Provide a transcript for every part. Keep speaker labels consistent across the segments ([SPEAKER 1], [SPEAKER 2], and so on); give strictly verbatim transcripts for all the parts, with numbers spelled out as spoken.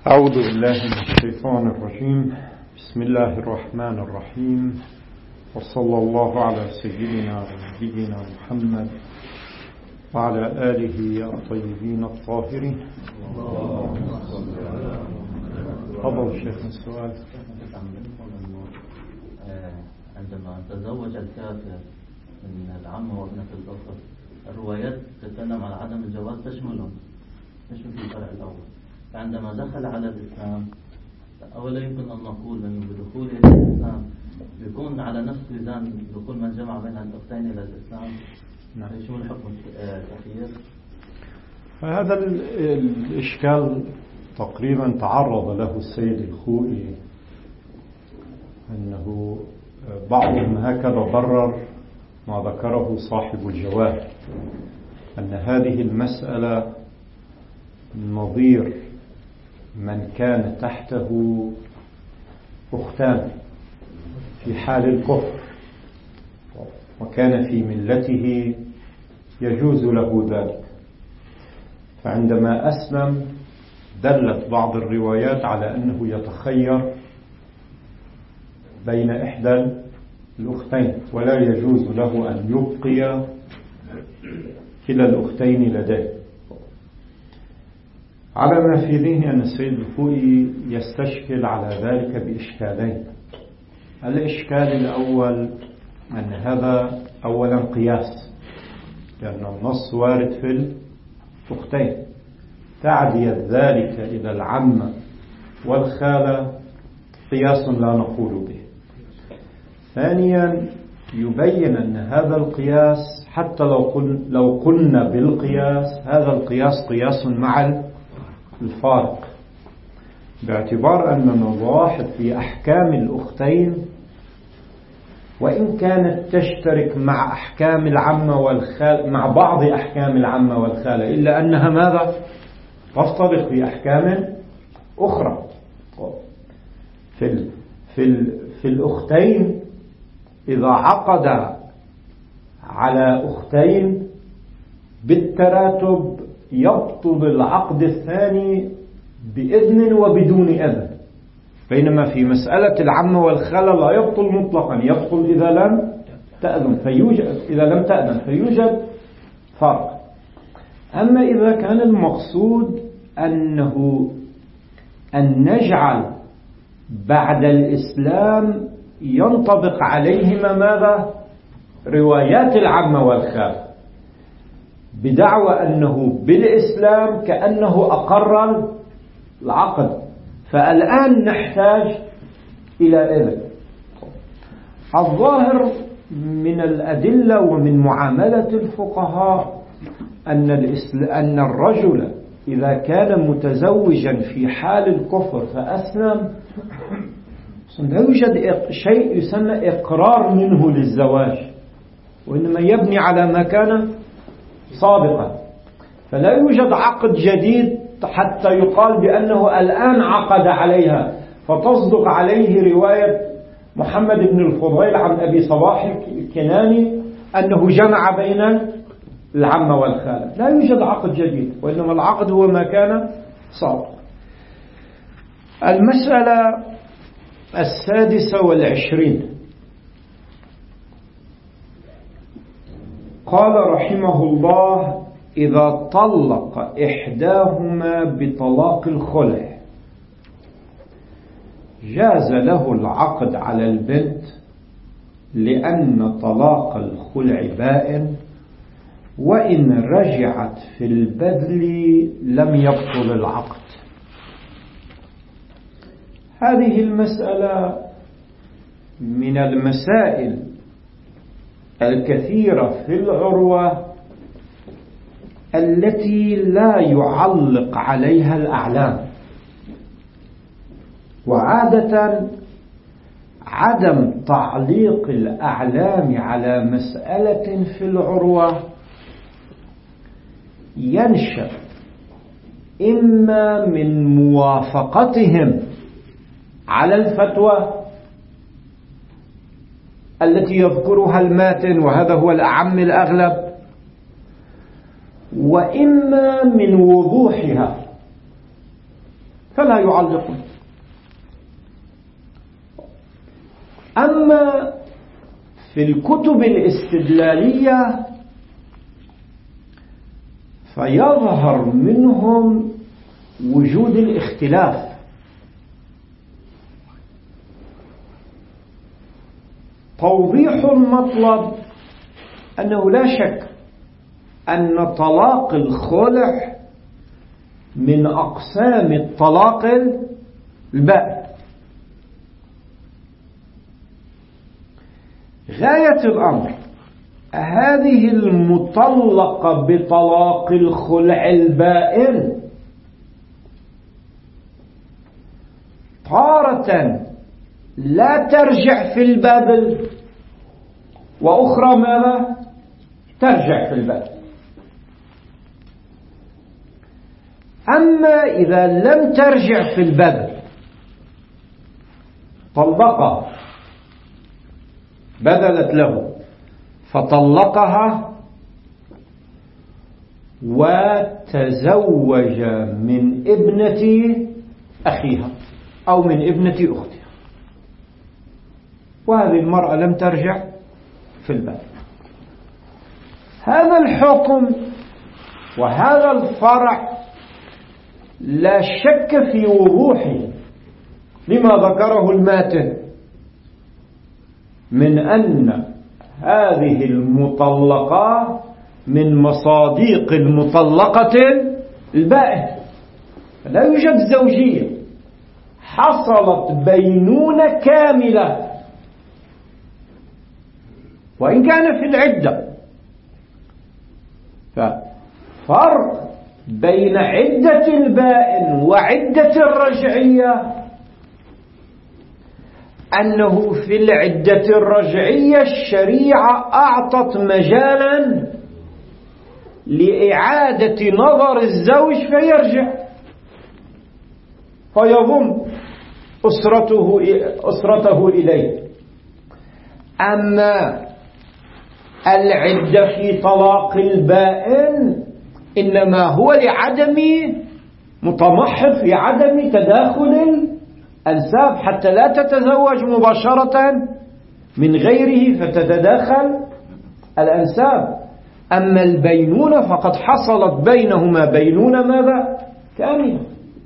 [SPEAKER 1] أعوذ بالله من الشيطان الرجيم. بسم الله الرحمن الرحيم، وصلى الله على سيدنا ونبينا محمد وعلى آله الطيبين الطاهرين. تفضل شيخ. السؤال:
[SPEAKER 2] عندما تزوج الكافر من العم وابنة الأخت، الروايات تتكلم عن عدم الجواز تشملهم تشمل في الفرع الأول. عندما دخل على الإسلام، أولا يمكن أن نقول أنه بدخول إلى الإسلام يكون على نفس ميزان دخول من جمع بين الأختين إلى الإسلام. نعم. يشمل حكم التخيير.
[SPEAKER 1] هذا الإشكال تقريبا تعرض له السيد الخوئي، أنه بعضهم هكذا برر ما ذكره صاحب الجواب، أن هذه المسألة نظير من كان تحته أختان في حال الكفر وكان في ملته يجوز له ذلك، فعندما أسلم دلت بعض الروايات على أنه يتخير بين إحدى الأختين ولا يجوز له أن يبقي كلا الأختين لديه. على ما في ذهني أن السيد الخوئي يستشكل على ذلك بإشكالين. الإشكال الأول أن هذا أولا قياس، لأن النص وارد في الأختين، تعدية ذلك إلى العمة والخالة قياس لا نقول به. ثانيا يبين أن هذا القياس حتى لو قلنا, لو قلنا بالقياس، هذا القياس قياس مع الفارق، باعتبار أن نلاحظ في أحكام الأختين وإن كانت تشترك مع أحكام العمة والخالة، مع بعض أحكام العمة والخالة، إلا أنها ماذا؟ تفترق في أحكام أخرى. في ال في ال في الأختين إذا عقد على أختين بالتراتب يبطل العقد الثاني بإذن وبدون إذن، بينما في مسألة العمة والخالة لا يبطل مطلقا، يبطل إذا لم تأذن فيوجد إذا لم تأذن فيوجد فرق. أما إذا كان المقصود أنه أن نجعل بعد الإسلام ينطبق عليهما ماذا؟ روايات العمة والخالة، بدعوى أنه بالإسلام كأنه أقر العقد، فالآن نحتاج إلى إذن. الظاهر من الأدلة ومن معاملة الفقهاء أن, أن الرجل إذا كان متزوجا في حال الكفر فأسلم لا يوجد شيء يسمى إقرار منه للزواج، وإنما يبني على ما كان سابقا، فلا يوجد عقد جديد حتى يقال بأنه الآن عقد عليها فتصدق عليه رواية محمد بن الفضيل عن أبي صباح الكناني أنه جمع بين العمة والخالة. لا يوجد عقد جديد، وإنما العقد هو ما كان سابقا. المسألة السادسة والعشرين، قال رحمه الله: إذا طلق إحداهما بطلاق الخلع جاز له العقد على البنت، لأن طلاق الخلع بائن، وإن رجعت في البذل لم يبطل العقد. هذه المسألة من المسائل الكثيرة في العروة التي لا يعلق عليها الأعلام، وعادة عدم تعليق الأعلام على مسألة في العروة ينشأ إما من موافقتهم على الفتوى التي يذكرها الماتن، وهذا هو الأعم الأغلب، وإما من وضوحها، فلا يعلقون. أما في الكتب الاستدلالية فيظهر منهم وجود الاختلاف. توضيح المطلب أنه لا شك أن طلاق الخلع من أقسام الطلاق البائن. غاية الأمر هذه المطلقة بطلاق الخلع البائن تارة لا ترجع في الباب، وأخرى ماذا؟ ترجع في الباب. أما إذا لم ترجع في الباب طلقها، بذلت له فطلقها وتزوج من ابنة أخيها أو من ابنة أختها، وهذه المرأة لم ترجع في الباب، هذا الحكم وهذا الفرع لا شك في وضوحه لما ذكره الماتن من أن هذه المطلقة من مصاديق المطلقة البائن، لا يوجد زوجية، حصلت بينونة كاملة وإن كان في العدة. ففرق بين عدة البائن وعدة الرجعية أنه في العدة الرجعية الشريعة أعطت مجالا لإعادة نظر الزوج فيرجع فيضم أسرته, أسرته إليه. أما العدة في طلاق البائن إنما هو لعدم متمحض في عدم تداخل الأنساب حتى لا تتزوج مباشرة من غيره فتتداخل الأنساب. أما البينونة فقد حصلت بينهما بينونة ماذا؟ كاملة،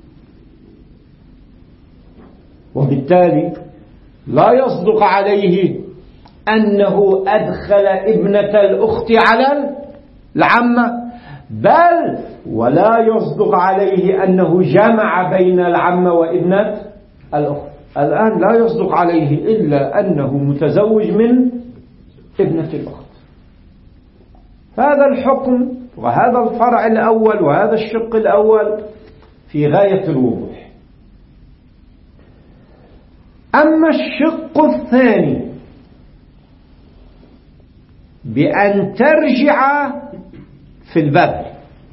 [SPEAKER 1] وبالتالي لا يصدق عليه أنه أدخل ابنة الأخت على العمة، بل ولا يصدق عليه أنه جمع بين العمة وابنة الأخت. الآن لا يصدق عليه إلا أنه متزوج من ابنة الأخت. هذا الحكم وهذا الفرع الأول وهذا الشق الأول في غاية الوضوح. أما الشق الثاني بأن ترجع في البذل،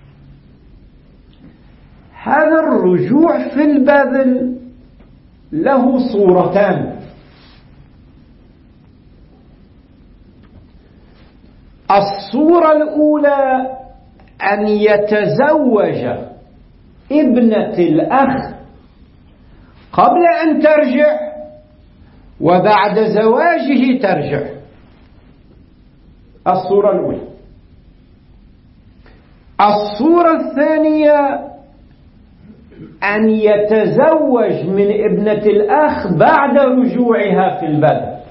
[SPEAKER 1] هذا الرجوع في البذل له صورتان. الصورة الأولى أن يتزوج ابنة الأخ قبل أن ترجع وبعد زواجه ترجع، الصورة الأولى. الصورة الثانية أن يتزوج من ابنة الأخ بعد رجوعها في البذل.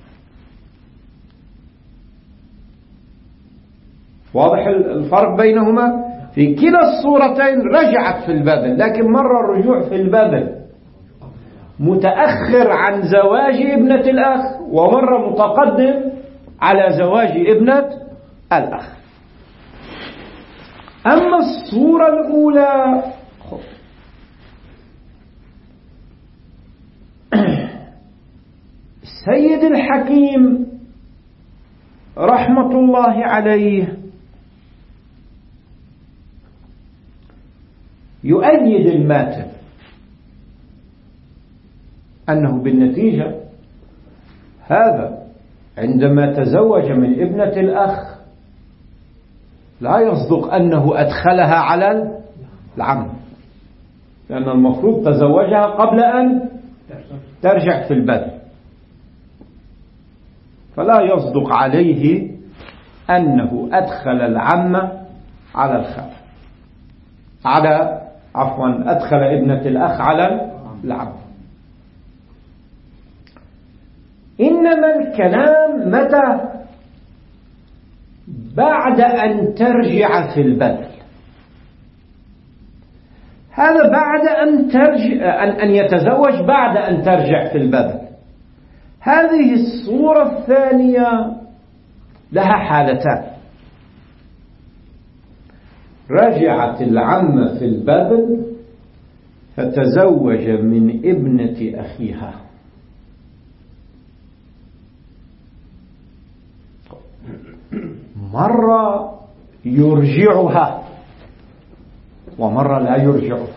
[SPEAKER 1] واضح الفرق بينهما؟ في كلا الصورتين رجعت في البذل، لكن مرة الرجوع في البذل متأخر عن زواج ابنة الأخ، ومرة متقدم على زواج ابنة الأخ. أما الصورة الأولى السيد الحكيم رحمة الله عليه يؤيد الماتن أنه بالنتيجة هذا عندما تزوج من ابنة الأخ لا يصدق أنه أدخلها على العم، لأن المفروض تزوجها قبل أن ترجع في البدل، فلا يصدق عليه أنه أدخل العم على الخال، على عفوا أدخل ابنة الأخ على العم. إنما الكلام متى؟ بعد أن ترجع في البدل. هذا بعد أن ترجع أن أن يتزوج بعد أن ترجع في البدل. هذه الصورة الثانية لها حالتان: رجعت العمة في البدل فتزوج من ابنة أخيها، مرة يرجعها ومرة لا يرجعها.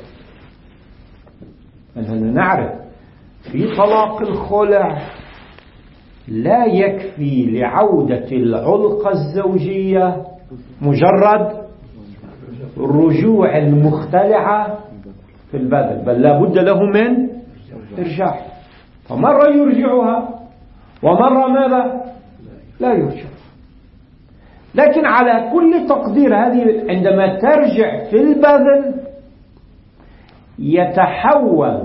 [SPEAKER 1] أننا نعرف في طلاق الخلع لا يكفي لعودة العلقة الزوجية مجرد رجوع المختلعة في البدل، بل لا بد له من إرجاع، فمرة يرجعها ومرة ماذا؟ لا يرجع. لكن على كل تقدير هذه عندما ترجع في البدل يتحول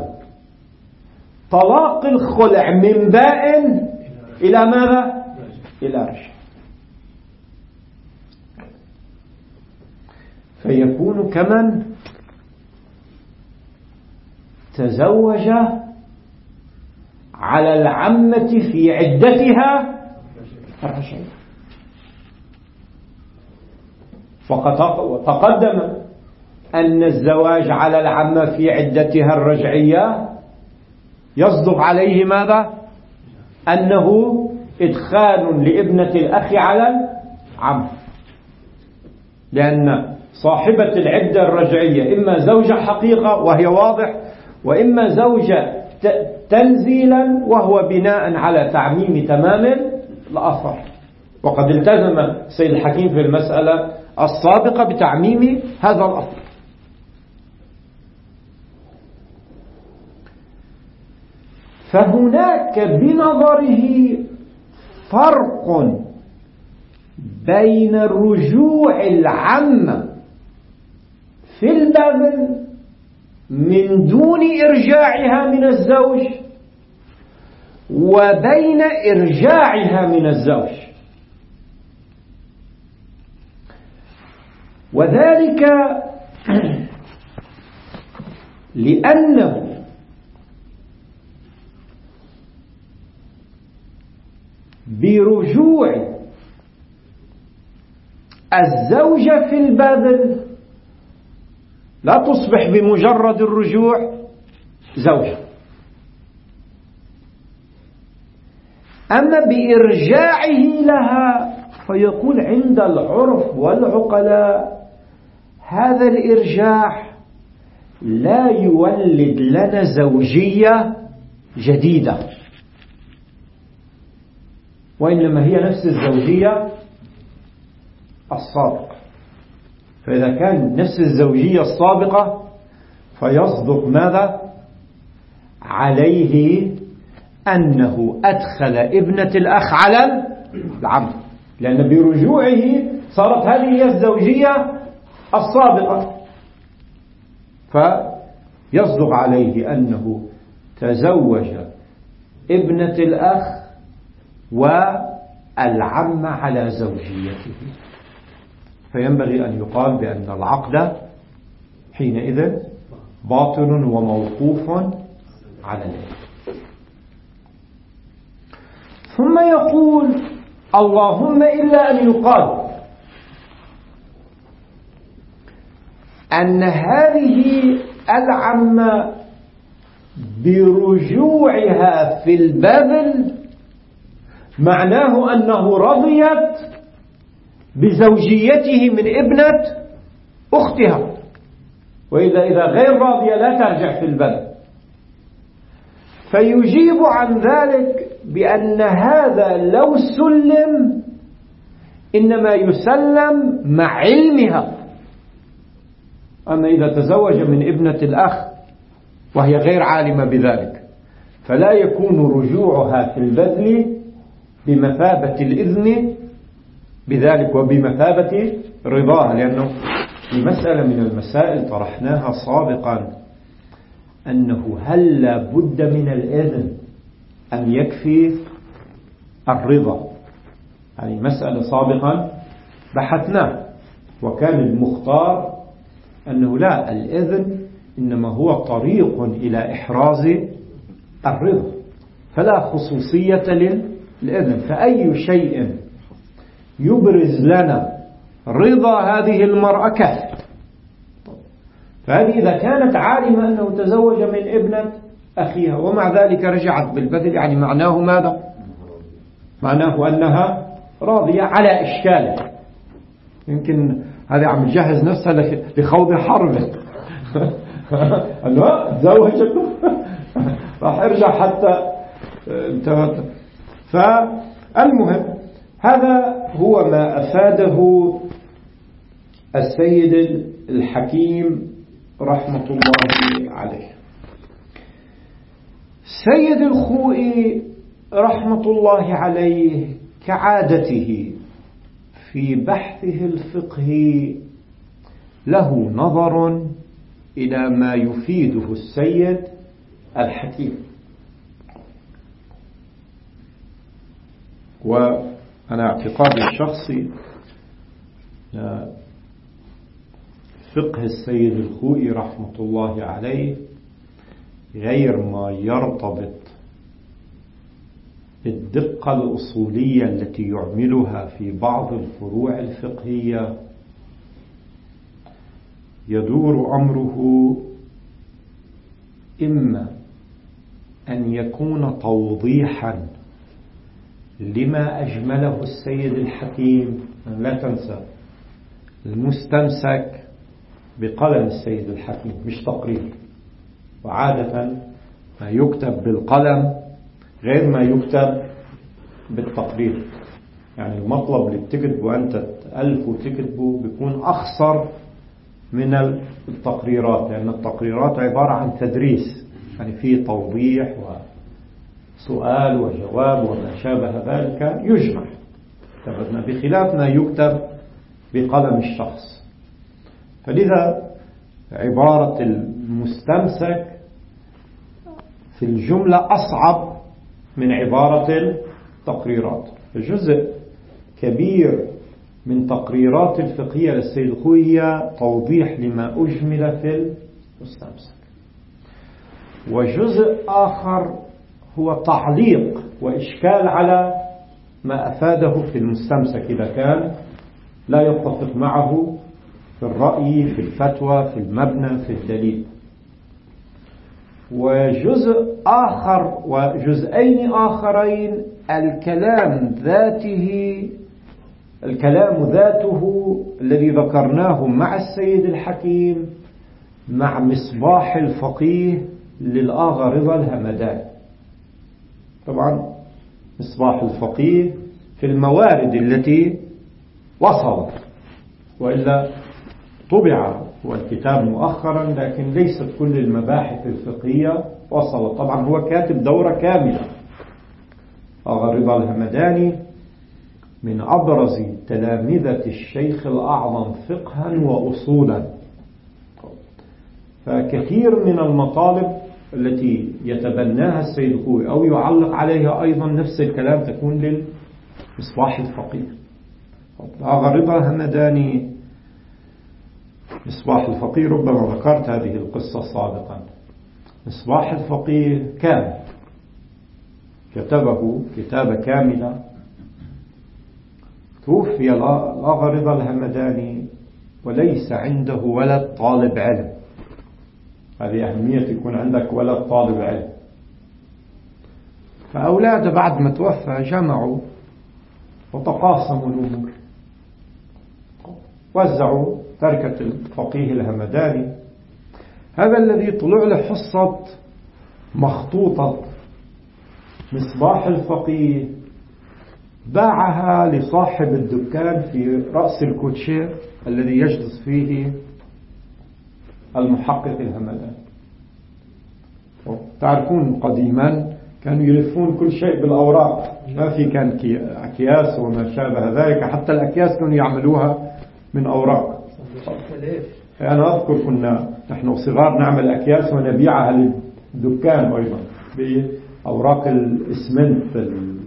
[SPEAKER 1] طلاق الخلع من بائن إلى ماذا؟ إلى رجع، فيكون كمن تزوج على العمة في عدتها الرجعية. فقد تقدم أن الزواج على العمة في عدتها الرجعية يصدق عليه ماذا؟ أنه إدخال لابنة الأخ على العم، لأن صاحبة العدة الرجعية إما زوجة حقيقة وهي واضح، وإما زوجة تنزيلا وهو بناء على تعميم تمام الأثر. وقد التزم سيد الحكيم في المسألة السابقة بتعميم هذا الأثر. فهناك بنظره فرق بين رجوع العمة في البذل من دون إرجاعها من الزوج وبين إرجاعها من الزوج، وذلك لأنه برجوع الزوجة في البذل لا تصبح بمجرد الرجوع زوجة، أما بإرجاعه لها فيقول عند العرف والعقلاء هذا الإرجاع لا يولد لنا زوجية جديدة، وإنما هي نفس الزوجية السابقة. فإذا كان نفس الزوجية السابقة فيصدق ماذا عليه؟ أنه أدخل ابنة الأخ على العم، لأن برجوعه صارت هذه هي الزوجية السابقة، فيصدق عليه أنه تزوج ابنة الأخ والعم على زوجيته، فينبغي أن يقال بأن العقد حينئذ باطل وموقوف على الإثم. ثم يقول اللهم إلا أن يقال أن هذه العمة برجوعها في البذل معناه أنه رضيت بزوجيته من ابنة أختها، وإذا إذا غير راضية لا ترجع في البذل. فيجيب عن ذلك بأن هذا لو سلم إنما يسلم مع علمها، أما إذا تزوج من ابنة الأخ وهي غير عالمة بذلك، فلا يكون رجوعها في البذل بمثابة الإذن بذلك وبمثابة رضاها، لأنه في مسألة من المسائل طرحناها سابقا أنه هل لا بد من الإذن أم يكفي الرضا؟ يعني مسألة سابقا بحثناه، وكان المختار أنه لا، الإذن إنما هو طريق إلى إحراز الرضا، فلا خصوصية للإذن، فأي شيء يبرز لنا رضا هذه المرأة كافر. فهذه إذا كانت عالمة أنه تزوج من ابنة أخيها ومع ذلك رجعت بالبذل، يعني معناه ماذا؟ معناه أنها راضية على إشكاله. يمكن هذا عم تجهز نفسها لخوض حرب أنه تزوجت راح ارجع حتى انتهت. فالمهم هذا هو ما أفاده السيد الحكيم رحمة الله عليه. سيد الخوئي رحمة الله عليه كعادته في بحثه الفقهي له نظر إلى ما يفيده السيد الحكيم، وأنا اعتقادي الشخصي فقه السيد الخوئي رحمة الله عليه غير ما يرتبط بالدقة الأصولية التي يعملها في بعض الفروع الفقهية، يدور أمره إما أن يكون توضيحا لما أجمله السيد الحكيم. لا تنسى المستمسك بقلم السيد الحكيم مش تقرير، وعادة ما يكتب بالقلم غير ما يكتب بالتقرير. يعني المطلب اللي بتكتبه أنت تألف وتكتبه بيكون أخصر من التقريرات، لأن التقريرات عبارة عن تدريس، يعني فيه توضيح وسؤال وجواب وما شابه ذلك يجمع، بخلاف ما يكتب بقلم الشخص. فلذا عبارة المستمسك في الجملة أصعب من عبارة التقريرات. جزء كبير من تقريرات الفقهية للسيد الخوئي هي توضيح لما أجمل في المستمسك، وجزء آخر هو تعليق وإشكال على ما أفاده في المستمسك إذا كان لا يتفق معه في الرأي، في الفتوى، في المبنى، في الدليل. وجزء آخر وجزئين آخرين الكلام ذاته الكلام ذاته الذي ذكرناه مع السيد الحكيم مع مصباح الفقيه للآغا رضا الهمداني. طبعا مصباح الفقيه في الموارد التي وصلت، وإلا طبع والكتاب مؤخرا لكن ليست كل المباحث الفقهية وصلت. طبعا هو كاتب دورة كاملة. آغا رضا الهمداني من أبرز تلامذة الشيخ الأعظم فقها وأصولا، فكثير من المطالب التي يتبناها السيد الخوئي أو يعلق عليها أيضا نفس الكلام تكون للمصباح الفقيه. آغا رضا الهمداني مصباح الفقيه، ربما ذكرت هذه القصة سابقا. مصباح الفقيه كان كتبه كتابة كاملة، توفي الآغا رضا الهمداني وليس عنده ولد طالب علم. هذه أهمية يكون عندك ولد طالب علم. فأولاده بعد ما توفى جمعوا وتقاسموا الأمور، وزعوا تركة الفقيه الهمداني. هذا الذي طلع له حصة مخطوطة مصباح الفقيه باعها لصاحب الدكان في رأس الكوتشير الذي يجلس فيه المحقق الهمداني. تعرفون قديما كانوا يلفون كل شيء بالأوراق، ما في كان أكياس وما شابه ذلك، حتى الأكياس كانوا يعملوها من أوراق. أنا أذكر كنا نحن صغار نعمل أكياس ونبيعها للدكان أيضا بأوراق الإسمنت.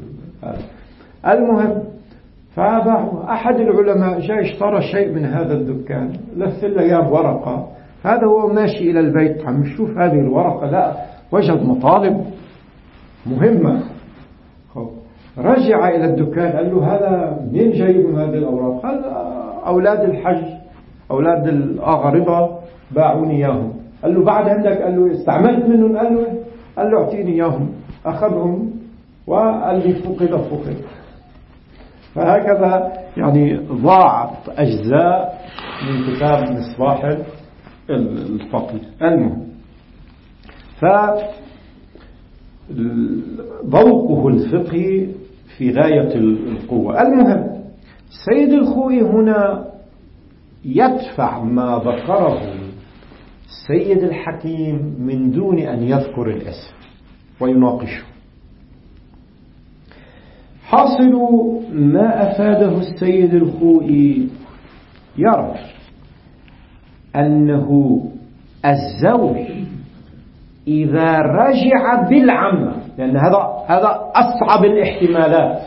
[SPEAKER 1] المهم فأحد العلماء جاء اشترى شيء من هذا الدكان، لف له جاب ورقة، هذا هو ماشي إلى البيت عم يشوف هذه الورقة، لا وجد مطالب مهمة. رجع إلى الدكان قال له هذا منين جايب من هذه الأوراق؟ قال أولاد الحج أولاد الأغربة باعوني إياهم. قال له بعد عندك؟ قال له استعملت منهم؟ قال له قال له اعطيني إياهم. أخذهم وقال لي فقد فقد. فهكذا يعني ضاعت أجزاء من كتاب مصباح الفقيه. المهم فذوقه الفقهي في غاية القوة. المهم سيد الخوئي هنا يدفع ما ذكره سيد الحكيم من دون أن يذكر الاسم ويناقشه. حاصل ما أفاده السيد الخوئي يرى أنه الزوج إذا رجع بالعمة، لأن هذا هذا أصعب الاحتمالات.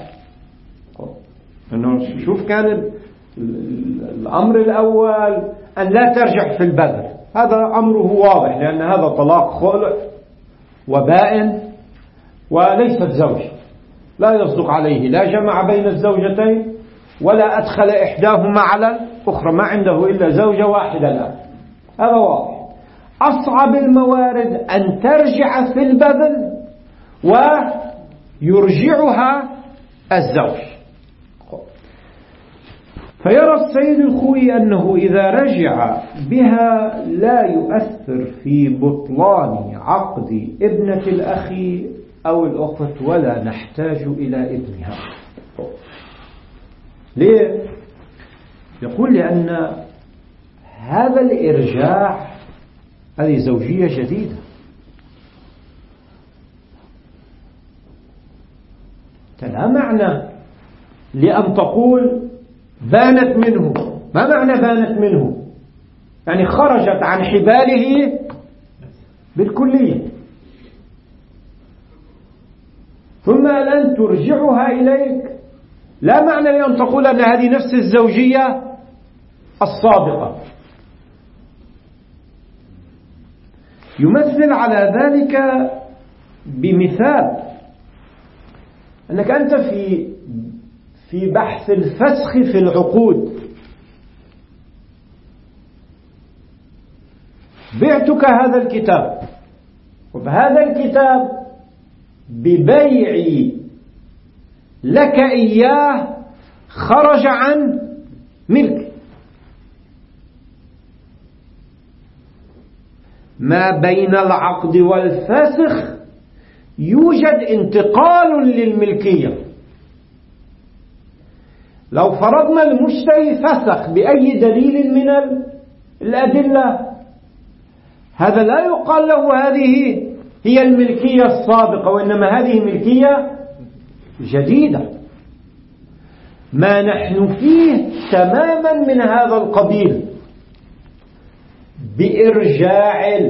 [SPEAKER 1] إنه شوف كان الأمر الأول أن لا ترجع في البذل، هذا أمره واضح لأن هذا طلاق خلع وبائن وليست زوج، لا يصدق عليه لا جمع بين الزوجتين ولا أدخل إحداهما على الأخرى، ما عنده إلا زوجة واحدة الآن، هذا واضح. أصعب الموارد أن ترجع في البذل ويرجعها الزوج. فيرى السيد الخوئي أنه إذا رجع بها لا يؤثر في بطلان عقد ابنة الأخ أو الأخت ولا نحتاج إلى ابنها. ليه؟ يقول لأن هذا الإرجاع هذه زوجية جديدة، لا معنى لأن تقول بانت منه. ما معنى بانت منه؟ يعني خرجت عن حباله بالكلية، ثم الآن ترجعها إليك. لا معنى لأن تقول أن هذه نفس الزوجية الصادقة. يمثل على ذلك بمثال أنك أنت في في بحث الفسخ في العقود، بعتك هذا الكتاب، وبهذا الكتاب ببيعي لك إياه خرج عن ملك. ما بين العقد والفسخ يوجد انتقال للملكية. لو فرضنا المشتري فسخ بأي دليل من الأدلة، هذا لا يقال له هذه هي الملكية السابقة، وإنما هذه ملكية جديدة. ما نحن فيه تماما من هذا القبيل، بإرجاع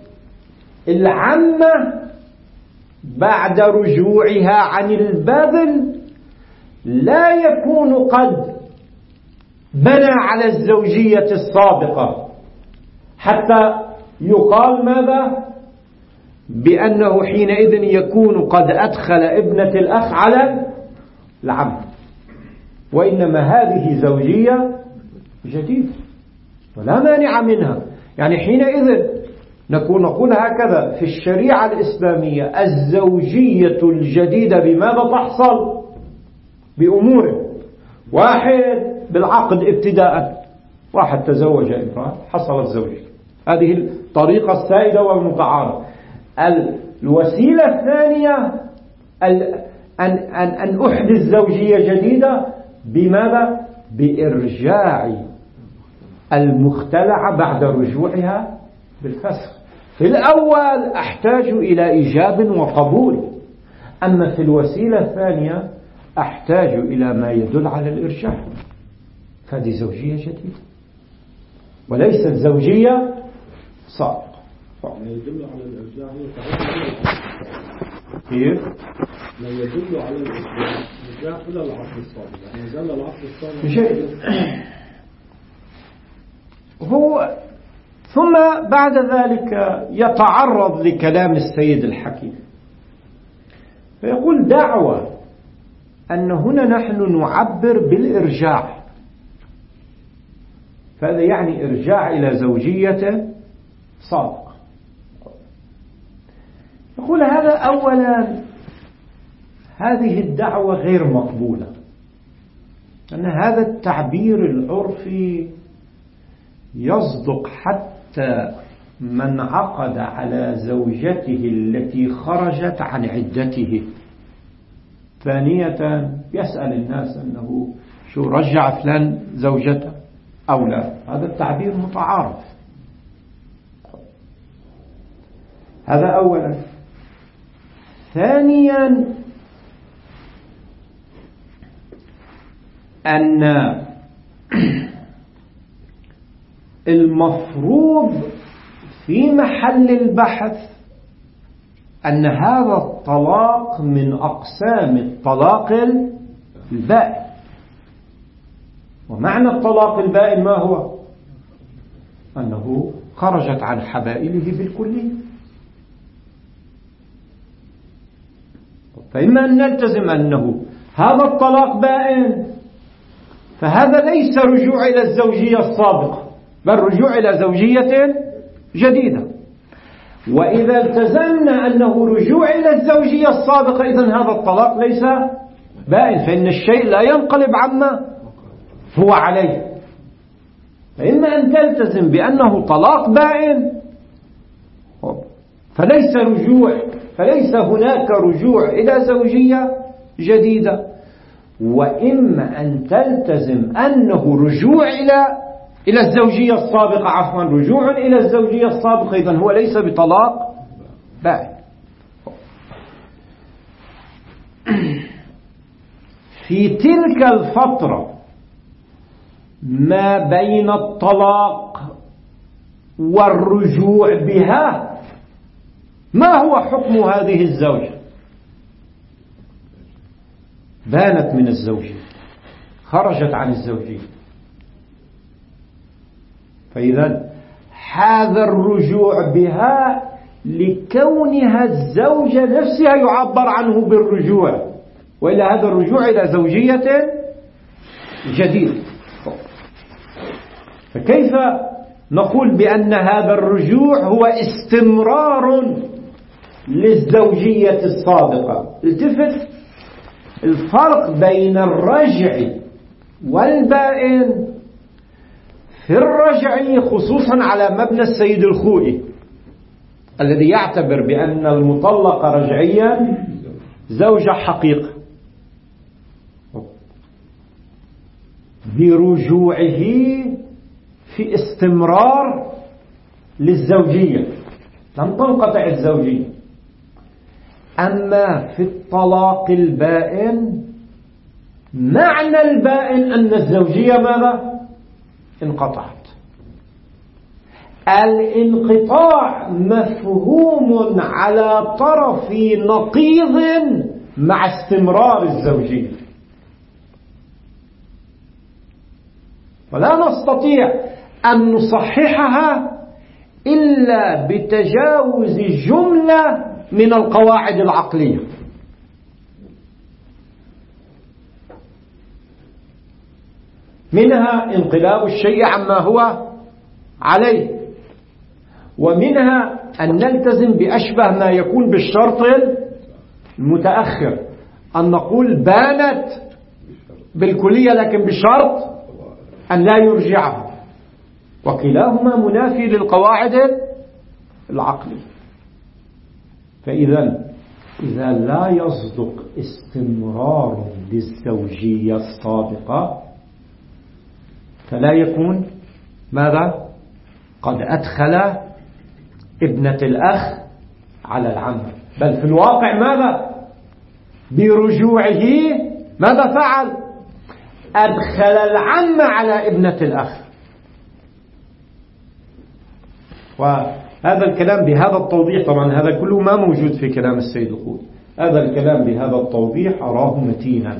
[SPEAKER 1] العمة بعد رجوعها عن البذل لا يكون قد بنى على الزوجية السابقة، حتى يقال ماذا؟ بأنه حينئذ يكون قد أدخل ابنة الأخ على العم، وإنما هذه زوجية جديدة ولا مانع منها. يعني حينئذ نكون نقول هكذا في الشريعة الإسلامية: الزوجية الجديدة بماذا تحصل؟ بأمور. واحد، بالعقد ابتداء، واحد تزوج امرأة حصلت زوجة، هذه الطريقة السائدة والمتعارف. الوسيلة الثانية أن أن أن أحدث زوجية جديدة بماذا؟ بإرجاع المختلعة بعد رجوعها بالفسخ. في الأول أحتاج إلى إيجاب وقبول، أما في الوسيلة الثانية أحتاج إلى ما يدل على الإرجاع. هذه زوجية جديدة وليست زوجية سابقة.
[SPEAKER 3] ما يدل على الإرجاع هو تعود
[SPEAKER 1] كيف؟
[SPEAKER 3] ما يدل على الإرجاع إلى العصر السابق، يعني زال العصر السابق
[SPEAKER 1] شيء هو. ثم بعد ذلك يتعرض لكلام السيد الحكيم فيقول دعوة أن هنا نحن نعبر بالإرجاع، فهذا يعني إرجاع إلى زوجية سابقة. يقول هذا أولا هذه الدعوة غير مقبولة، أن هذا التعبير العرفي يصدق حتى من عقد على زوجته التي خرجت عن عدته. ثانية يسأل الناس أنه شو رجع فلان زوجته أو لا، هذا التعبير متعارف. هذا أولا. ثانيا أن المفروض في محل البحث أن هذا الطلاق من أقسام الطلاق البائن. ومعنى الطلاق البائن ما هو؟ أنه خرجت عن حبائله بالكلية. فإما أن نلتزم أنه هذا الطلاق بائن، فهذا ليس رجوع إلى الزوجية السابقة بل رجوع إلى زوجية جديدة. وإذا التزمنا أنه رجوع إلى الزوجية السابقة إذن هذا الطلاق ليس بائن، فإن الشيء لا ينقلب عما هو عليه. فإما أن تلتزم بأنه طلاق بائن فليس رجوع فليس هناك رجوع إلى زوجية جديدة، وإما أن تلتزم أنه رجوع إلى إلى الزوجية السابقة عفوا رجوع إلى الزوجية السابقة، إذن هو ليس بطلاق بائن. في تلك الفترة ما بين الطلاق والرجوع بها ما هو حكم هذه الزوجة؟ بانت من الزوجية، خرجت عن الزوجية، فإذا هذا الرجوع بها لكونها الزوجة نفسها يعبر عنه بالرجوع، وإلا هذا الرجوع إلى زوجية جديدة. فكيف نقول بأن هذا الرجوع هو استمرار للزوجية السابقة؟ التفت الفرق بين الرجع والبائن. في الرجع خصوصا على مبنى السيد الخوئي الذي يعتبر بأن المطلق رجعيا زوجة حقيقة، برجوعه في استمرار للزوجية لم تنقطع الزوجية. أما في الطلاق البائن معنى البائن أن الزوجية ماذا؟ انقطعت. الانقطاع مفهوم على طرف نقيض مع استمرار الزوجية، ولا نستطيع أن نصححها إلا بتجاوز جملة من القواعد العقلية. منها انقلاب الشيء عما هو عليه، ومنها أن نلتزم بأشبه ما يكون بالشرط المتأخر، أن نقول بانت بالكلية لكن بشرط أن لا يرجعها، وكلاهما منافي للقواعد العقلية. فإذا إذا لا يصدق استمرار للزوجية السابقة فلا يكون ماذا؟ قد أدخل ابنة الأخ على العم، بل في الواقع ماذا؟ برجوعه ماذا فعل؟ أدخل العم على ابنة الأخ. وهذا الكلام بهذا التوضيح، طبعا هذا كله ما موجود في كلام السيد الخوئي، هذا الكلام بهذا التوضيح أراه متينا.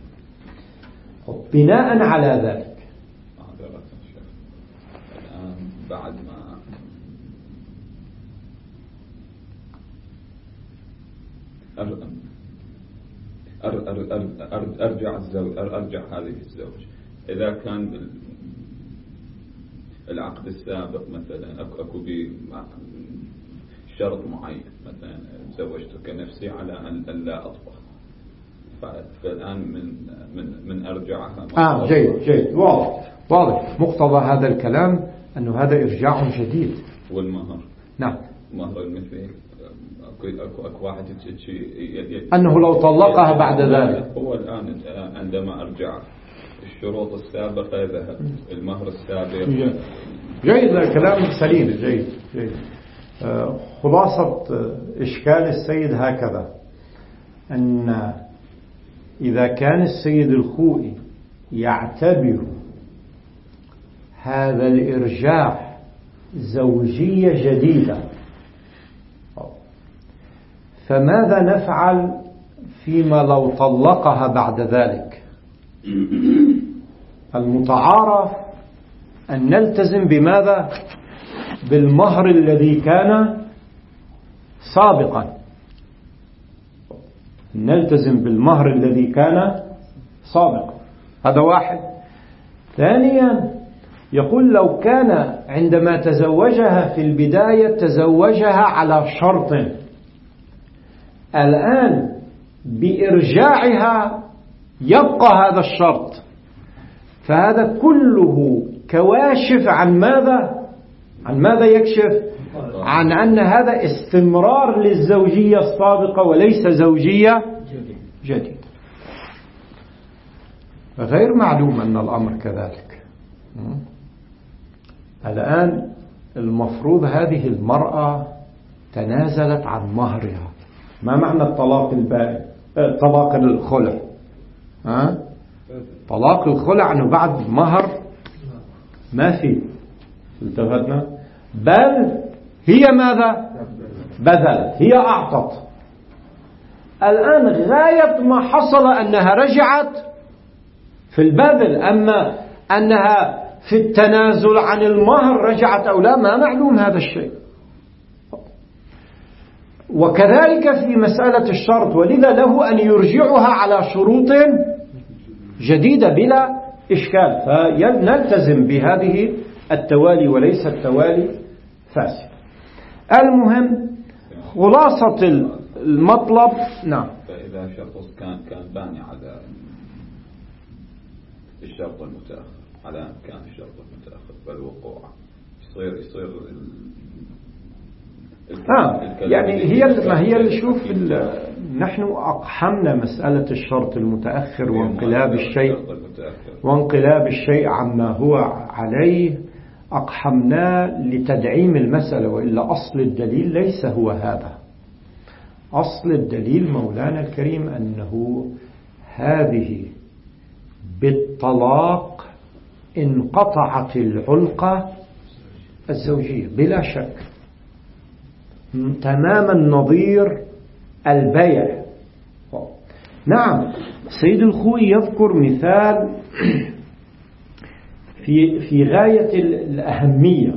[SPEAKER 1] بناء على ذلك
[SPEAKER 4] الآن بعد ما أرجع الزوج أرجع هذه الزوج، إذا كان العقد السابق مثلا أكو به شرط معين، مثلا زوجتك نفسي على أن لا أطبخ، فالآن من من من أرجعها.
[SPEAKER 1] آه جيد جيد واضح واضح. مقتضى هذا الكلام أنه هذا إرجاع جديد.
[SPEAKER 4] والمهر
[SPEAKER 1] نعم،
[SPEAKER 4] مهر المثل أكو أكو واحد
[SPEAKER 1] أنه لو طلقها بعد ذلك.
[SPEAKER 4] هو الآن عندما أرجع الشروط السابقة ذهب، المهر السابق.
[SPEAKER 1] جيد، الكلام سليم. جيد جيد. آه خلاصة إشكال السيد هكذا، أن إذا كان السيد الخوئي يعتبر هذا الإرجاع زوجية جديدة، فماذا نفعل فيما لو طلقها بعد ذلك؟ المتعارف أن نلتزم بماذا؟ بالمهر الذي كان سابقا، نلتزم بالمهر الذي كان سابقا. هذا واحد. ثانيا يقول لو كان عندما تزوجها في البداية تزوجها على شرط، الآن بإرجاعها يبقى هذا الشرط، فهذا كله كواشف عن ماذا؟ عن ماذا يكشف؟ عن أن هذا استمرار للزوجية السابقة وليس زوجية جديدة. غير معلوم أن الأمر كذلك. الآن المفروض هذه المرأة تنازلت عن مهرها. ما معنى الطلاق البائن؟ طلاق الخلع. ها؟ طلاق الخلع أنه بعد مهر ما في، التفتنا، بل هي ماذا؟ بذلت، هي أعطت. الآن غاية ما حصل أنها رجعت في البذل، أما أنها في التنازل عن المهر رجعت أو لا ما معلوم هذا الشيء. وكذلك في مسألة الشرط، ولذا له أن يرجعها على شروط جديدة بلا إشكال، فنلتزم بهذه التوالي وليس التوالي فاسد. المهم خلاصة المطلب. نعم.
[SPEAKER 4] فإذا شخص كان كان باني على الشرط المتأخر، على كان الشرط المتأخر بالوقوع، يصير يصير
[SPEAKER 1] آه يعني هي ما هي اللي شوف نحن أقحمنا مسألة الشرط المتأخر وانقلاب الشيء وانقلاب الشيء عما هو عليه، أقحمنا لتدعيم المسألة، وإلا أصل الدليل ليس هو هذا. أصل الدليل مولانا الكريم أنه هذه بالطلاق انقطعت العلقة الزوجية بلا شك، تماما نظير البيع. نعم، سيد الخوئي يذكر مثال في في غاية الأهمية،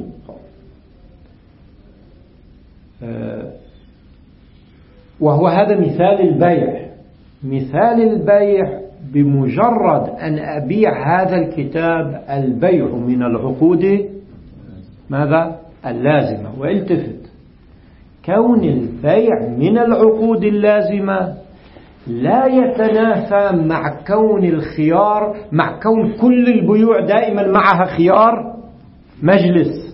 [SPEAKER 1] وهو هذا مثال البيع. مثال البيع بمجرد أن أبيع هذا الكتاب، البيع من العقود ماذا؟ اللازمة. والتفت، كون البيع من العقود اللازمة لا يتنافى مع كون الخيار، مع كون كل البيوع دائما معها خيار مجلس.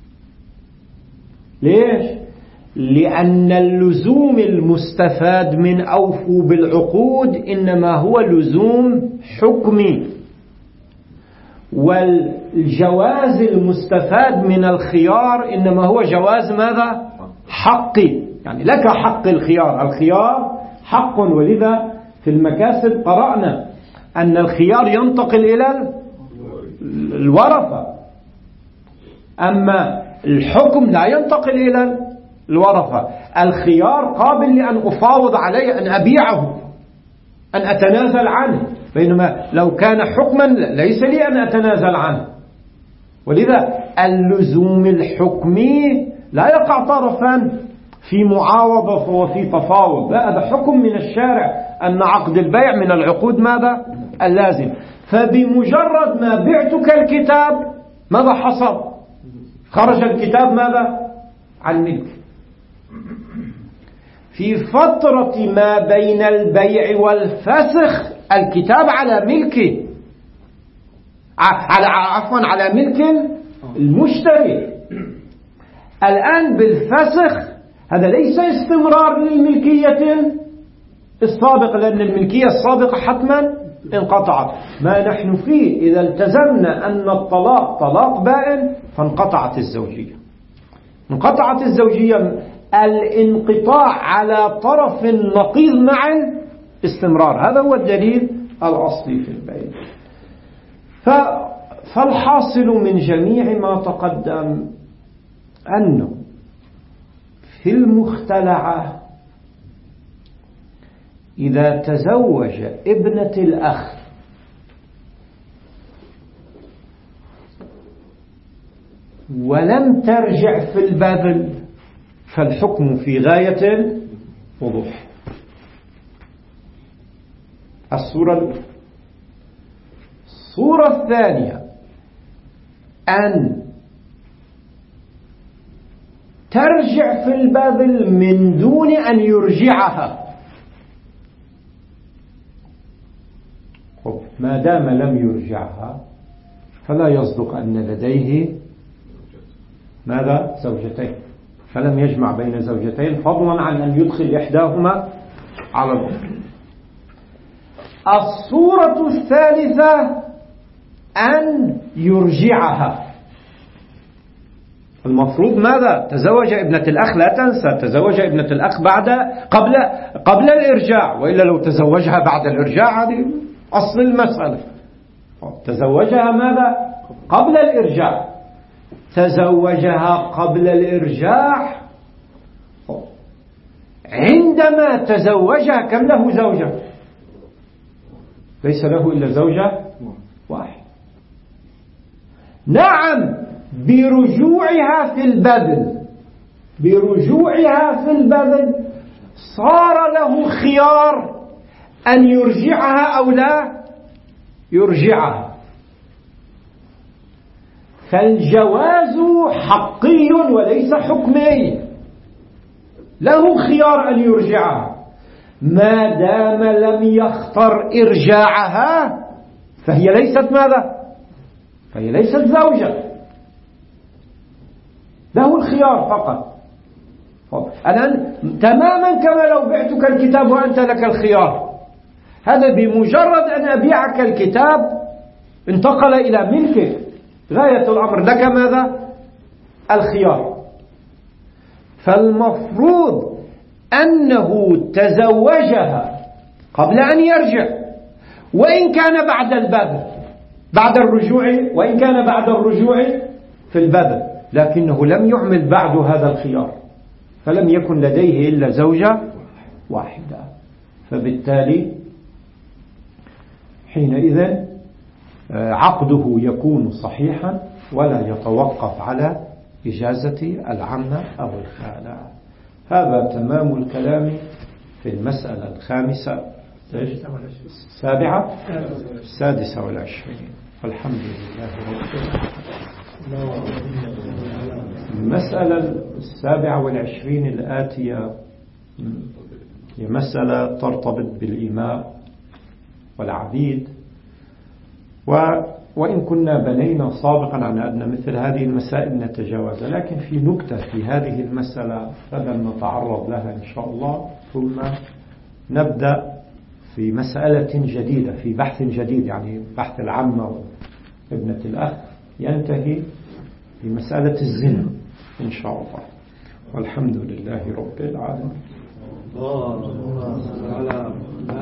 [SPEAKER 1] ليش؟ لأن اللزوم المستفاد من أوفوا بالعقود إنما هو لزوم حكمي، والجواز المستفاد من الخيار إنما هو جواز ماذا؟ حقي، يعني لك حق الخيار، الخيار حق. ولذا في المكاسب قرأنا أن الخيار ينتقل إلى الورثة، أما الحكم لا ينتقل إلى الورثة. الخيار قابل لأن أفاوض عليه، أن أبيعه، أن أتنازل عنه، بينما لو كان حكما ليس لي أن أتنازل عنه. ولذا اللزوم الحكمي لا يقع طرفا في معاوضة وفي تفاوض، لا، هذا حكم من الشارع أن عقد البيع من العقود ماذا؟ اللازم. فبمجرد ما بعتك الكتاب ماذا حصل؟ خرج الكتاب ماذا؟ عن ملك. في فترة ما بين البيع والفسخ الكتاب على ملكه، على عفوا على ملك المشتري. الآن بالفسخ هذا ليس استمرار للملكية السابقة، لأن الملكية السابقة حتما انقطعت. ما نحن فيه إذا التزمنا أن الطلاق طلاق بائن فانقطعت الزوجية. انقطعت الزوجية، الانقطاع على طرف نقيض مع الاستمرار، هذا هو الدليل الأصلي في البيع. فالحاصل من جميع ما تقدم أنه في المختلعة إذا تزوج ابنة الأخ ولم ترجع في البذل فالحكم في غاية الوضوح. الصورة الصورة الثانية أن ترجع في البذل من دون أن يرجعها. ما دام لم يرجعها فلا يصدق أن لديه ماذا؟ زوجتين، فلم يجمع بين زوجتين، فضلا عن أن يدخل إحداهما على الأخرى. الصورة الثالثة أن يرجعها. المفروض ماذا؟ تزوج ابنة الأخ، لا تنسى تزوج ابنة الأخ بعد قبل قبل الإرجاع، وإلا لو تزوجها بعد الإرجاع هذه أصل المسألة. تزوجها ماذا؟ قبل الإرجاع. تزوجها قبل الإرجاع، عندما تزوجها كم له زوجة؟ ليس له إلا زوجة واحد. نعم، برجوعها في البذل برجوعها في البذل صار له خيار أن يرجعها أو لا يرجعها. فالجواز حقي وليس حكمي، له خيار أن يرجعها ما دام لم يختر إرجاعها، فهي ليست ماذا؟ فهي ليست زوجة، له الخيار فقط. الآن تماما كما لو بعتك الكتاب وأنت لك الخيار، هذا بمجرد أن أبيعك الكتاب انتقل إلى ملكك، غاية الأمر لك ماذا؟ الخيار. فالمفروض أنه تزوجها قبل أن يرجع، وإن كان بعد البذل بعد الرجوع وإن كان بعد الرجوع في البذل، لكنه لم يعمل بعد هذا الخيار، فلم يكن لديه إلا زوجة واحدة. فبالتالي حينئذ عقده يكون صحيحا ولا يتوقف على إجازة العمة أو الخالة. هذا تمام الكلام في المسألة الخامسة السابعة السادسة والعشرين. والحمد لله رب العالمين. المسألة السابعة والعشرين الآتية هي مسألة ترتبط بالإماء والعبيد، وإن كنا بنينا سابقا عن أن مثل هذه المسائل نتجاوزها، لكن في نكتة في هذه المسألة بدل نتعرض لها إن شاء الله، ثم نبدأ في مسألة جديدة في بحث جديد، يعني بحث العمة وابنة الأخ ينتهي بمسألة الزنا إن شاء الله. والحمد لله رب العالمين.
[SPEAKER 3] على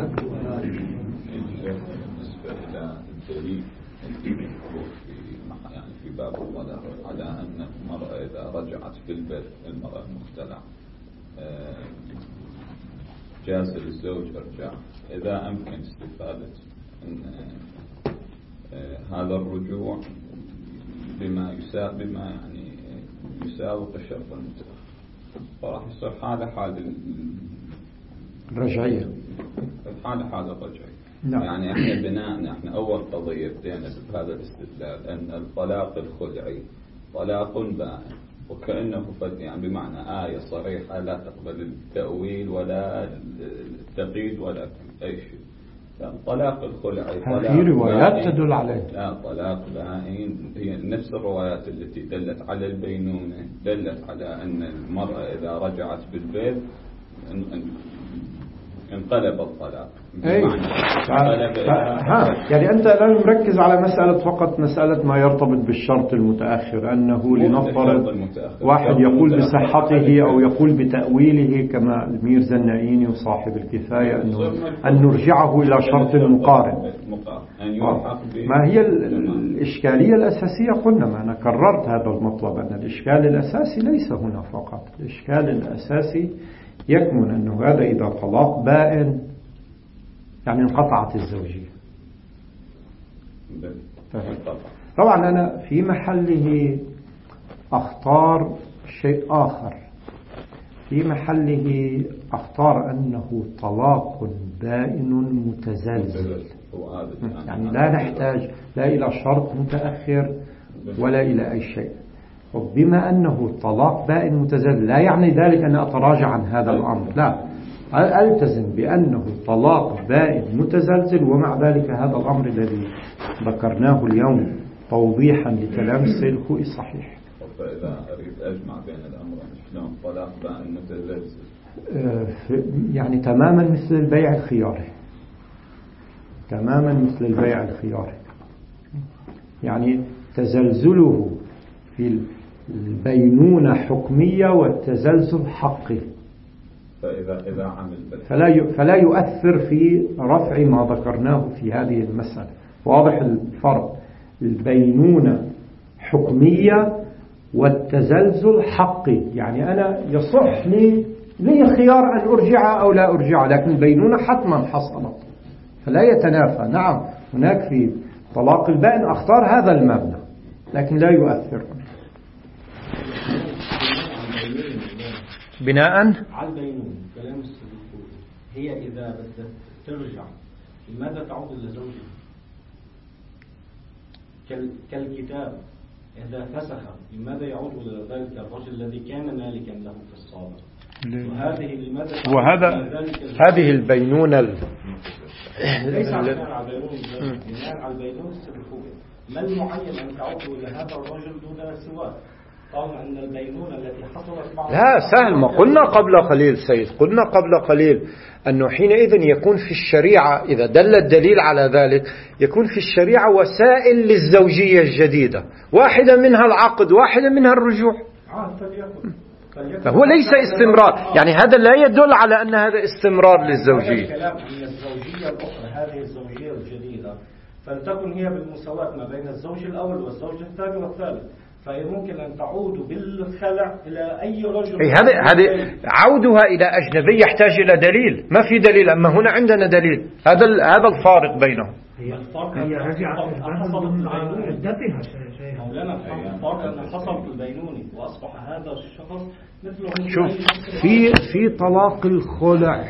[SPEAKER 4] بالنسبة إلى الدليل في يعني في باب الطلاق على أن المرأة إذا رجعت في البيت المرأة المختلعة جاز للزوج إرجاع، إذا أمكن استفادة أن هذا الرجوع بما يساوي بما يعني يساوق الشرط المتأخر، فراح يصير هذا حال
[SPEAKER 1] الرجعية،
[SPEAKER 4] هذا حال الرجعية.
[SPEAKER 1] نعم.
[SPEAKER 4] يعني احنا بناء احنا اول قضية بدينا بهذا الاستدلال ان الطلاق الخلعي طلاق بائن، وكأنه يعني بمعنى آية صريحة لا تقبل التأويل ولا التقييد ولا أي شيء. الطلاق الخلعي طلاق
[SPEAKER 1] في روايات تدل عليه.
[SPEAKER 4] لا، طلاق بائن هي نفس الروايات التي دلت على البينونة، دلت على أن المرأة إذا رجعت بالبيت انقلب الطلاق.
[SPEAKER 1] أي. ها يعني أنت لا مركز على مسألة فقط مسألة ما يرتبط بالشرط المتأخر، أنه لنفرض واحد يقول بصحته أو يقول بتأويله كما الميرزا النائيني وصاحب الكفاية أنه أن نرجعه إلى شرط مقارن. ما هي الإشكالية الأساسية؟ قلنا ما أنا كررت هذا المطلب أن الإشكال الأساسي ليس هنا فقط، الإشكال الأساسي يكمن أنه هذا إذا طلاق بائن يعني انقطعت الزوجية. طبعا أنا في محله أختار شيء آخر، في محله أختار أنه طلاق بائن متزلزل، يعني لا نحتاج لا إلى شرط متأخر ولا إلى أي شيء. وبما أنه طلاق بائن متزلزل لا يعني ذلك أن أتراجع عن هذا الأمر، لا، ألتزم بأنه طلاق بائن متزلزل، ومع ذلك هذا الأمر الذي ذكرناه اليوم توضيحا لكلام السيد الخوئي صحيح.
[SPEAKER 4] فإذا أريد أجمع بين الأمرين شلون طلاق بائن متزلزل؟
[SPEAKER 1] يعني تماما مثل البيع الخياري، تماما مثل البيع الخياري، يعني تزلزله في البينونة حكمية والتزلزل حقي،
[SPEAKER 4] فإذا إذا عمل
[SPEAKER 1] فلا فلا يؤثر في رفع ما ذكرناه في هذه المسألة. واضح الفرق؟ البينونة حكمية والتزلزل حقي، يعني أنا يصح لي لي خيار أن أرجع أو لا أرجع، لكن البينونة حتما حصلت فلا يتنافى. نعم هناك في طلاق البائن أختار هذا المبنى لكن لا يؤثر بناء
[SPEAKER 3] على البينون. كلام السلوك هي إذا بدأت ترجع لماذا تعود لزوجها؟ كالكتاب إذا فسخ لماذا يعود إلى ذلك الرجل الذي كان مالكا له في السابق؟ وهذه لماذا
[SPEAKER 1] وهذا هذه البينونة ال...
[SPEAKER 3] ليس على البينون، بناء على البينون السلوكية. ما المعين أن تعود إلى هذا الرجل دون سواه؟ طبعا أن البينونة التي حصلت معه
[SPEAKER 1] لا سهل، ما قلنا قبل قليل سيد، قلنا قبل قليل أنه حينئذ يكون في الشريعة إذا دل الدليل على ذلك يكون في الشريعة وسائل للزوجية الجديدة، واحدة منها العقد، واحدة منها الرجوع، فهو ليس استمرار، يعني هذا لا يدل على أن هذا استمرار للزوجية.
[SPEAKER 3] الكلام عن الزوجية الأخرى، هذه الزوجية الجديدة فلتكن هي بالمساواة ما بين الزوج الأول والزوج الثاني والثالث، فيمكن أن تعود بالخلع إلى أي رجل.
[SPEAKER 1] هذا هذا عودها إلى أجنبي يحتاج إلى دليل، ما في دليل، أما هنا عندنا دليل. هذا هذا الفارق بينهم.
[SPEAKER 3] هي الفرق هي رجعت عدتها شيء مولانا، الفرق أن حصلت البينوني وأصبح هذا الشخص مثله.
[SPEAKER 1] شوف في في طلاق الخلع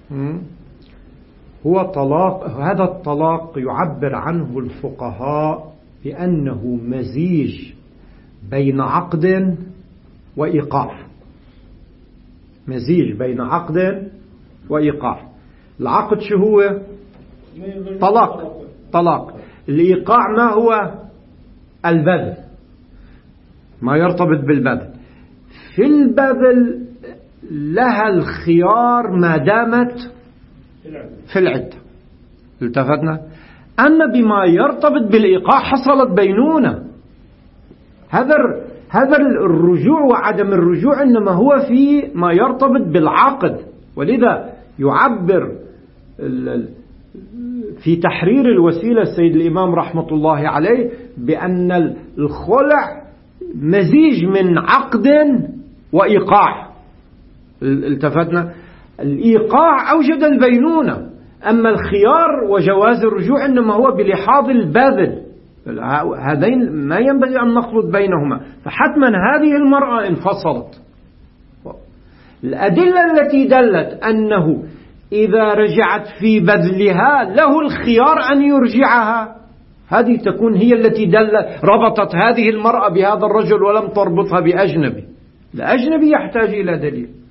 [SPEAKER 1] هو طلاق، هذا الطلاق يعبر عنه الفقهاء بأنه مزيج بين عقد وإيقاع، مزيج بين عقد وإيقاع. العقد شو هو؟ طلاق، طلاق. الإيقاع ما هو؟ البذل، ما يرتبط بالبذل. في البذل لها الخيار ما دامت في العدة، التفتنا. أما بما يرتبط بالإيقاع حصلت بينونة، هذا هذا الرجوع وعدم الرجوع إنما هو في ما يرتبط بالعقد. ولذا يعبر في تحرير الوسيلة السيد الإمام رحمة الله عليه بأن الخلع مزيج من عقد وإيقاع. التفتنا الإيقاع أوجد البينونة، أما الخيار وجواز الرجوع إنما هو بلحاظ الباذل. هذين ما ينبغي أن نخلط بينهما، فحتما هذه المرأة انفصلت. الأدلة التي دلت أنه إذا رجعت في بذلها له الخيار أن يرجعها، هذه تكون هي التي دلت ربطت هذه المرأة بهذا الرجل ولم تربطها بأجنبي. الأجنبي يحتاج إلى دليل.